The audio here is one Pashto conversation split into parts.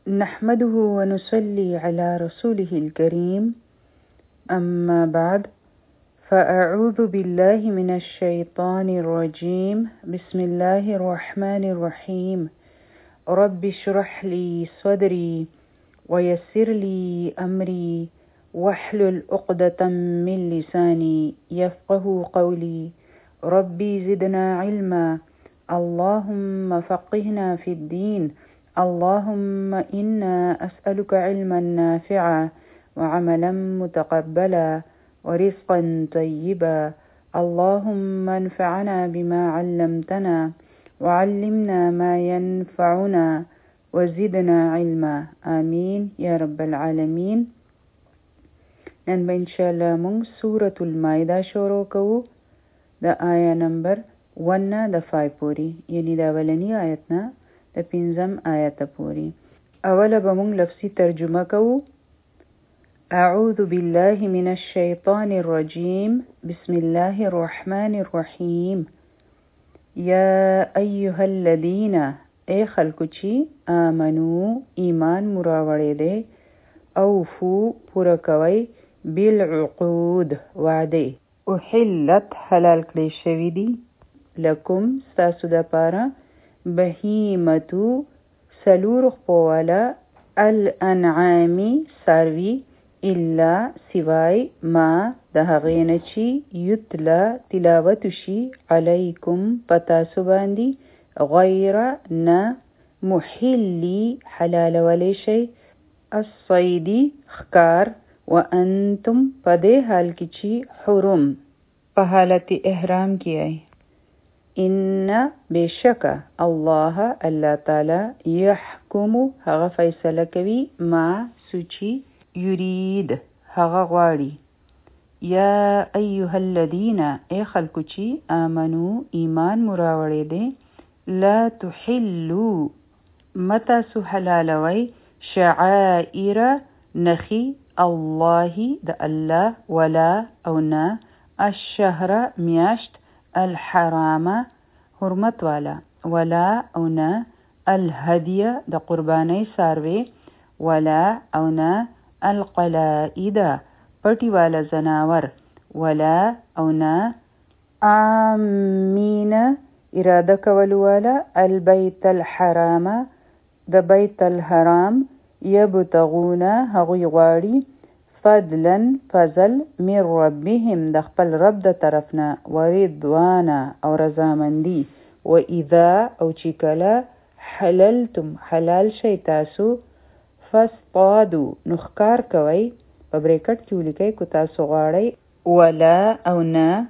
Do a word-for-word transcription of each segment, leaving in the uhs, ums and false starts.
نحمده ونصلي على رسوله الكريم أما بعد فأعوذ بالله من الشيطان الرجيم بسم الله الرحمن الرحيم رب اشرح لي صدري ويسر لي أمري واحلل عقدة من لساني يفقه قولي ربي زدنا علما اللهم فقهنا في الدين اللهم إنا أسألك علما نافعا وعملا متقبلا ورزقا طيبا اللهم انفعنا بما علمتنا وعلمنا ما ينفعنا وزدنا علما آمين يا رب العالمين. نن به انشاءالله مونږ سورة المائده شروع کوو د آیا نمبر ون نه د فای پوری، یعنی د اولنی آیت نه د پنځم آیت پوری. اوله به مونږ لفظي ترجمه کوو. اعوذ بالله من الشیطان الرجیم بسم الله الرحمن الرحیم. یا ایها الذین، ای خلکو چې آمنو ایمان مراوړی دی، اوفو پوره کوئ، بالعقود وعده، احلت حلال کړی شوي دي، لکم ستاسو دپاره، بهیمتو څلورو خپو والا، الانعامی څاروي، الا سوای ما د هغې نه چې یتلا تلاوت شي، علیکم په تاسو باندې، غیر نه محلی حلالولی شي، الصیدی ښکار، وانتم په دې حال کې چې حرم په حالت احرام کې ای. ان بشکه الله الله تعالی یحکم هغه فیصله کوي، ما سوچی یرید هغه غواړي. یا ایها الذین، ای خلکو چې آمنو ایمان مراوړی دی، لا تحلو متاسو حلالوی، شعائر نخی، الله د الله، ولا او نه، الشهر میاشت، الحرام حرمت والا، ولا او نه، الهدی د قربانی ساروی، ولا او نه، القلائد پټی والا زناور، ولا او نه، آمین اراده کولو والا، البیت الحرام د بیت الحرام، یبتغون هغوی غواړي، فضلا فضل، من ربهم د خپل رب د طرفنا، ورضوانا او رضامندی، و اذا او چې کله حللتم حلال شي تاسو، فاصطادو نو ښکار کوئ، په بریکټ کې ولیکئ که تاسو غواړئ، ولا او نه،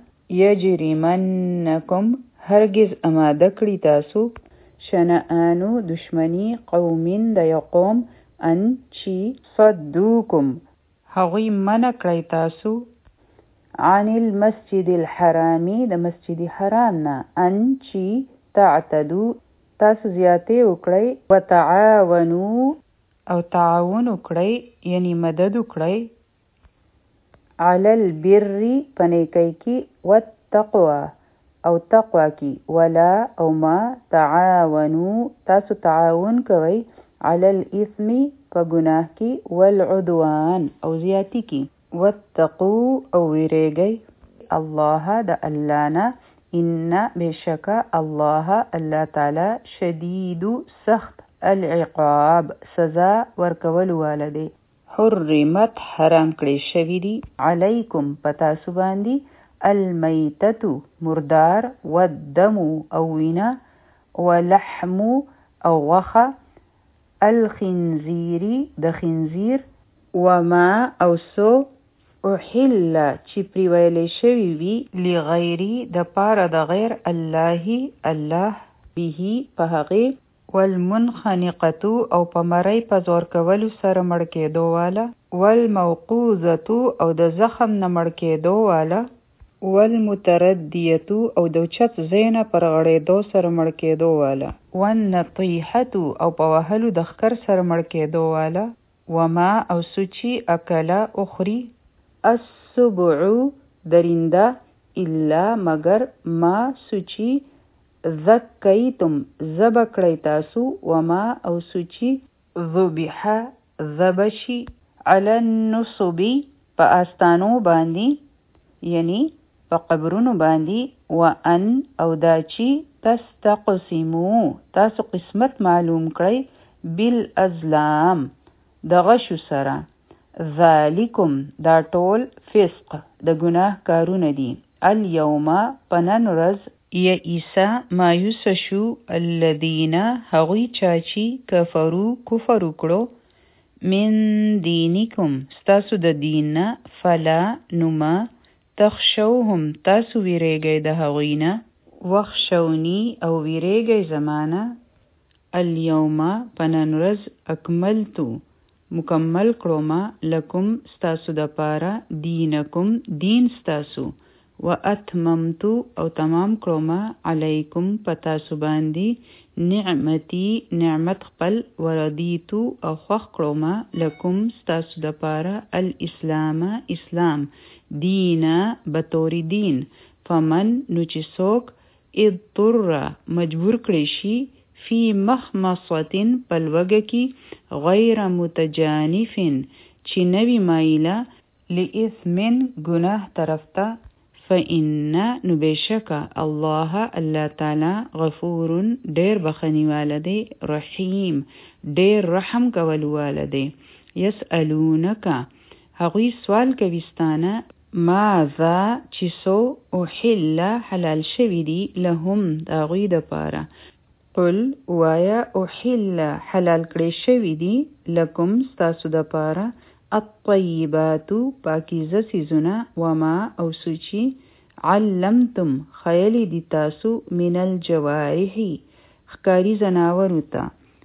یجرمنکم هرگز اماده کړي تاسو، شنآنو دشمنی، قومین د یو قوم، ان چې صدوکم هغوی منع کړی تاسو، عن المسجد الحرامی د مسجد حرام نه، ان چې تعتدو تاسو زیاتې وکړئ، وتعاونو او تعاون وکړئ یعنی مدد وکړئ، علی البر په نیکۍ کې، والتقوی او تقوی کې، ولا او ما تعاونو تاسو تعاون کوئ، علی الاثم په ګناه کې، والعدوان او زیاتی کې، واتقو او ویریږئ، الله د الله نه، ان بشکه الله الله تعالی، شدید سخت، العقاب سزا ورکولو والا دی، حرمت حرام کړی شوي دي، علیکم په تاسو باندې، المیتتو مردار، والدم او وینه، ولحم او غوښه، الخنزیری د خنزیر، وما او سو احل چې پریویلی شوي وي، لغیری د پاره د غیر الله الله، به په هغې، والمنخنقتو او په مرۍ په زور کولو سره مړ کېدو والا، والموقوذتو او د زخم نه مړ کېدو والا، والمتردیتو او د اوچت ځای نه پر غړېدو سره مړ کېدو والا، والنطیحتو او په وهلو د ښکر سره مړ کېدو والا، وما او سوچی اکله اخری، السبع درنده، الا مگر، ما سوچی ذکیتم ذبح کړی تاسو، وما او سوچی ذبح ذبشي علی النصبی په آستانو باندې یعنی په قبرونو باندې وان او دا چې تستقسمو تاسو قسمت معلوم کړئ بالازلام د غشو سره ذالکم دا ټول فسق د ګناه کارونه دي الیوم په نن ورځ یئس مایوس شو الذین هغوی چاچی کفرو کفر وکړو من دینکم ستاسو د دین فلا نما تخشوهم تاسو ویریږئ د هغوی نه وخشونی او ویریږئ زمانه الیوم په نن ورځ اکملتو مکمل کړومه لکم ستاسو د پاره دینکم دین ستاسو و اتممتو او تمام کړومه علیکم پتاسو باندې نعمتی نعمت خپل وردیتو او خوښ کړومه لکم ستاسو د پاره الاسلام اسلام دینا بطوری دین فمن نو چې څوک اضطر مجبور کړی شي فی مخمصتن پلوګه کی غیر متجانفن چې نوی مایله لإثمن گناه طرف ته فإن نو بشکا الله الله تعالی غفور ډیر بخنی والده رحیم ډیر رحم کول والده یسألونک هغوی سوال کويستانه ماذا چې سو احل حلال شوی دی لهم د هغوی دپاره قل وایا احل حلال کړی شوی دی لکم ستاسو دپاره الطیباتو پاکیزه سیزونه وما او سوچی علمتم خیلی دی تاسو من الجوارحی خکاری زناورو تا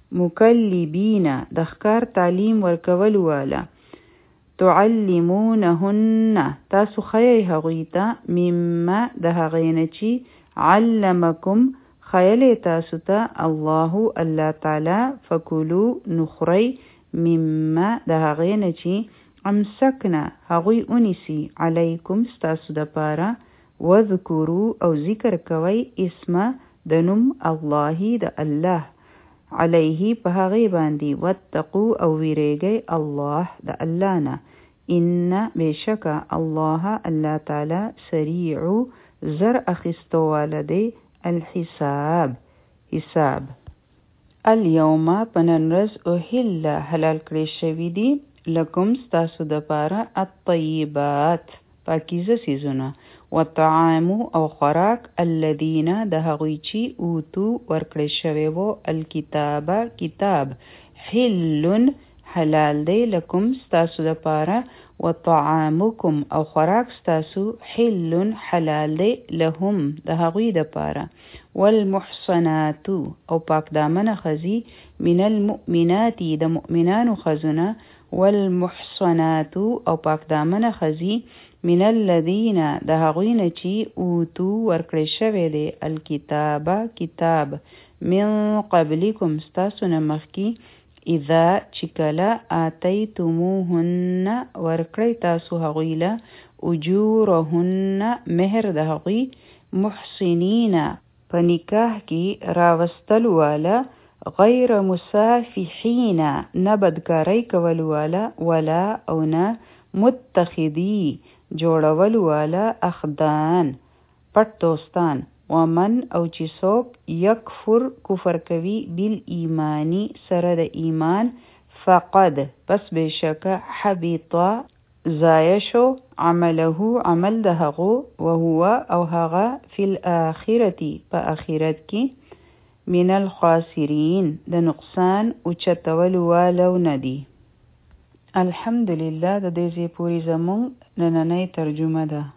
مکلبین د ښکار تعلیم ورکول والا تعلمونهن تاسو خیی هغوی ته مما د هغې نه چې علمکم خیلی تاسو ته الله الله تعالی فکلو نخری مما د هغې نه چې امسکنا هغوی اونیسی علیکم ستاسو دپاره وذکرو او ذکر کوئ اسمه د نوم الله د الله علیه په هغې باندې واتقو او ویریږئ الله د الله نه ان بشکه الله الله تعالی سریع زر اخیستو والده الحساب حساب الیوم پنن ورځ احل حلال کړی شوي دي لکم ستاسو دپاره الطیبات پاکیزه څیزونه وطعام او خوراک الذین د هغوی چې اوتو ورکړی شوی وو الکتاب کتاب حل حلال دی لکم ستاسو دپاره وطعامکم او خوراک ستاسو حل حلال دی لهم د هغوی دپاره والمحصنات او پاک دامنه خزی من المؤمنات د مؤمنانو خزونه والمحصنات او پاک دامنه خزی من الذین د هغوی نه چې اوتو ورکړی شوی دی الکتاب کتاب من قبلکم ستاسو نه مخکې اذا چې کله آتیتموهن ورکړی تاسو هغوی له اجورهن مهر د هغوی محسنین په نکاح کې راوستل والا غیر مسافحین نه بدکاری کول والا ولا او نه متخذی جوړول والا اخدان پټ دوستان ومن او چې څوک یکفر کفر کوي بالایمانی سره د ایمان فقد پس بشکه حبط ضایع شو عمله عمل د هغو وهو او هغه فی الاخرة په اخرت کې من الخاسرین د نقصان اوچتول والو ندی. الحمدلله د دې ځای پورې زموږ نننۍ ترجمه ده.